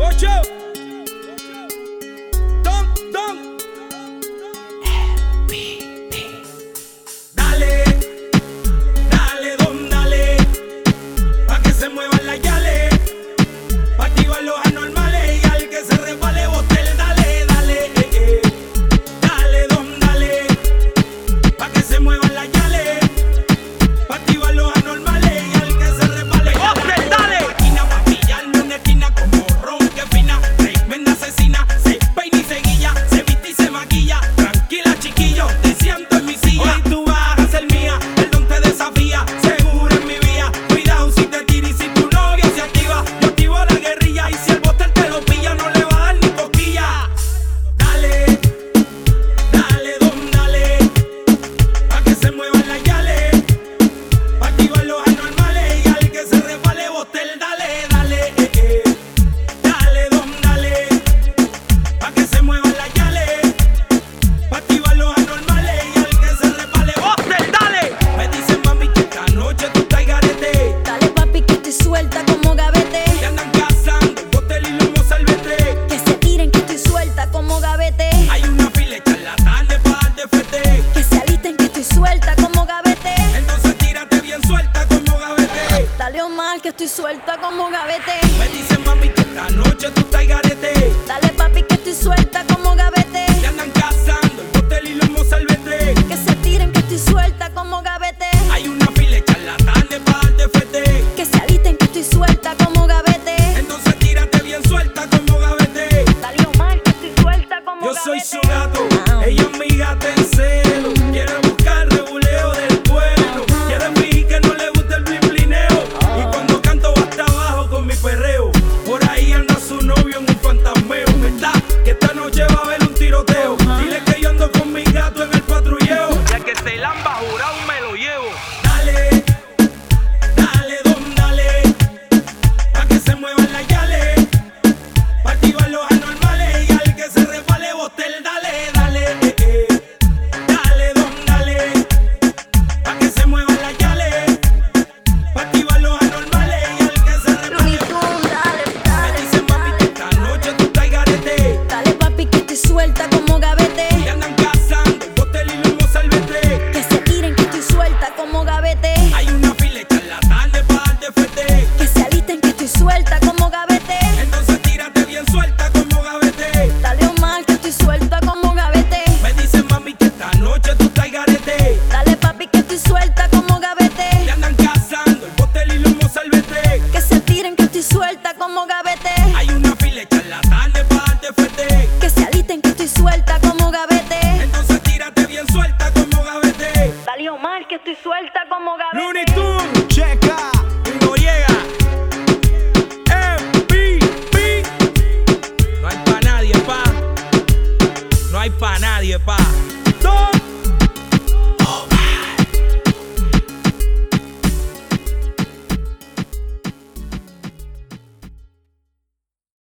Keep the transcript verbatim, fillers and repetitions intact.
Ocho. Don, don. Dale, dale, don, dale. Pa' que se muevan las yales. Pa' activar los anormales. Y al que se resbale, botel, dale, dale. Eh, eh. Dale, don, dale. Pa' que se muevan las yales. Pa' activar los anormales. Y al que se resbale, botel, dale. Máquina pa' pillarlo en esquina como ron que fina. Tremenda asesina. Se peina y se guilla. Se viste y se maquilla. Tranquila, chiquillo. Te siento en mi silla. Hoy tú vas a ser mía. El don te desafía. Seguro en mi vía. Cuidado si te tira y si tu novia se activa. Yo activo la guerrilla. Y si el botel te lo pilla, no le va a dar ni cosquilla. Dale, dale, don, dale. Pa' que se muevan las yales. Pa' activar los anormales. Y al que se resbale, botel, dale, dale. Eh, eh. Dale, don, dale. Pa' que se muevan las yales. Pa' activar los anormales. Y al que se resbale, botel, dale. Me dicen, mami, que esta noche tú estás garete. Dale papi que estoy suelta como gavete. Que andan cazando el botel y lomo salvete. Que se tiren que estoy suelta como gavete. Hay una fila de charlatanes pa' darte fete. Que se alisten que estoy suelta como gavete. Entonces tírate bien suelta como gavete. Dale Omar que estoy suelta como gavete. Me dicen, mami, que esta noche tú estás garete. Dale papi que estoy suelta como gavete. Que andan cazando el botel y lomo salvete. Que se tiren que estoy suelta como gavete. Hay una fila de charlatanes pa' darte fete. Que se alisten que estoy suelta como gavete. Entonces tírate bien suelta como gavete. Dale Omar que estoy suelta como Yo gavete. soy su gato, ella es mi gata en celo. Quiere buscar rebuleo del pueblo. Quiere fingir que no le gusta el blineo. Y cuando canto va hasta abajo con mi perreo. Por ahí anda su novio en un fantasmeo. ¿Verdad? Que esta noche va a haber un tiroteo. Dile que yo ando con mi gato en el patrulleo. Ya que se lamba jurado me lo llevo. Dale, dale, don, dale. Pa' que se muevan las yales. Pa' activar los anormales. Y al que se resbale, botel, dale, dale. Eh, eh. Dale, don, dale. Pa' que se muevan las yales. Pa' activar los anormales. Y al que se resbale, Looney Tunes, dale, me dale, dicen, mami, que esta noche tú estás garete. dale papi que estoy suelta como gavete. Que andan cazando el botel y lomo salvete. Que se tiren que estoy suelta como gavete. Hay una fila de charlatanes pa' darte fete. Que se alisten que estoy suelta como gavete. Entonces tírate bien suelta como gavete. Dale Omar que estoy suelta como gavete. Me dicen, mami, que esta noche tú estás garete. Dale papi que estoy suelta como gavete. Que andan cazando el botel y lomo salvete. Que se tiren que estoy suelta como gavete.